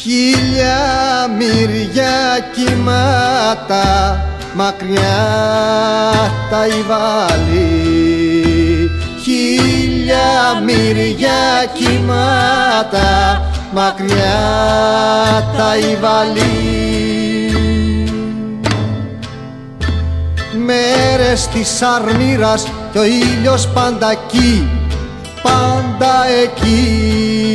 Χίλια μυριά κύματα μακριά τα Ιβαλή. Χίλια μυριά κύματα μακριά τα Ιβαλή. Μέρες της αρμύρας κι ο ήλιος πάντα εκεί, πάντα εκεί.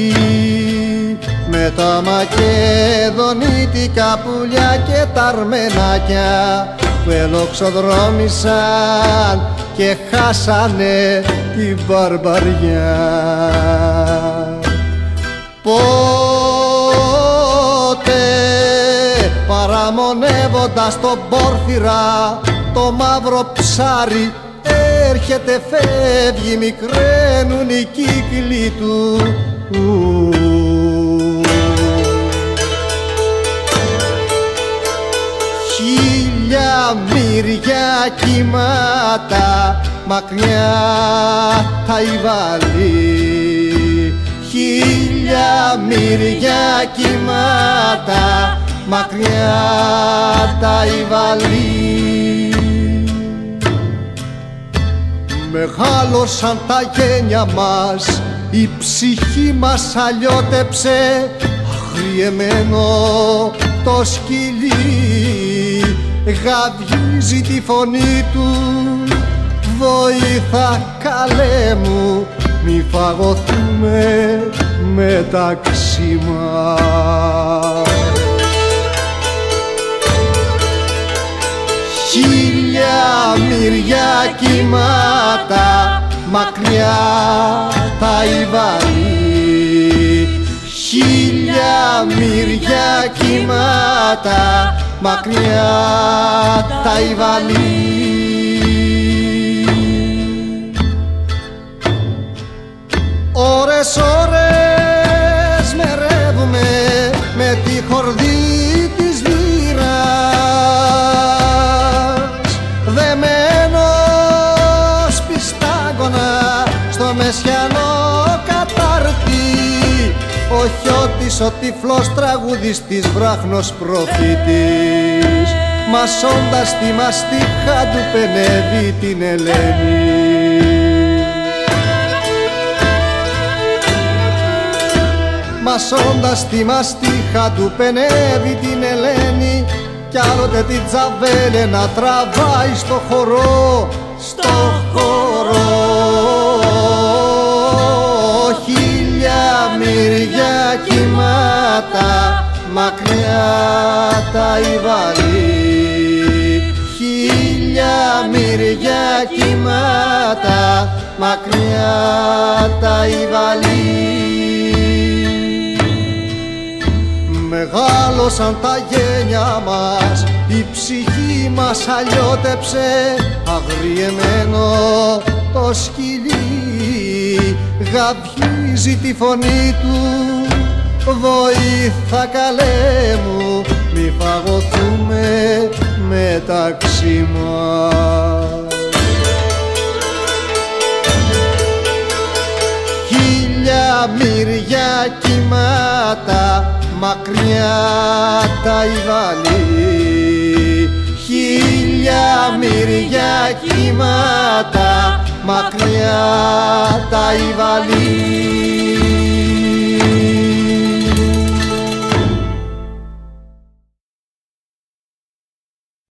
Με τα μακεδονίτικα πουλιά και τα αρμενάκια που ελοξοδρόμησαν και χάσανε την μπαρμπαριά. Πότε παραμονεύοντας τον Πόρφυρα το μαύρο ψάρι έρχεται, φεύγει, μικραίνουν οι κύκλοι του. Χίλια μυριά κύματα μακριά τα Ιβαλή. Χίλια μυριά κύματα μακριά τα Ιβαλή. Μεγάλωσαν τα γένια μας, η ψυχή μας αλλιώτεψε, αγριεμένο το σκυλί γαβγίζει τη φωνή του. Βοήθα καλέ μου, μη φαγωθούμε μεταξύ μας. Χίλια μυριά κύματα μακριά τα Ιβαλή. Χίλια μυριά κύματα μακριά τα Ιβαλή. Ώρες ώρες μερεύουμε με τη χορδή της λύρας, δεμένος πιστάγωνα στο μεσιανό κατάρτι. Ο Χιώτης ο τυφλός τραγουδιστής, βράχνος προφήτης, μασώντας τη μαστίχα του πενεύει την Ελένη. Μασώντας τη μαστίχα του πενεύει την Ελένη, κι άλλοτε την τζαβέλε να τραβάει στο χορό, στο χορό. Χίλια μυριά κύματα μακριά τα Ιβαλή. Χίλια μυριά κύματα μακριά τα Ιβαλή. Μεγάλωσαν τα γένια μας, η ψυχή μας αλλιώτεψε, αγριεμένο το σκυλί γαβγίζει τη φωνή του. Βοήθα καλέ μου, μη φαγωθούμε μεταξύ μας. Χίλια μυριά κύματα μακριά τα Ιβαλή. Χίλια μυριά κύματα μακριά τα Ιβαλή.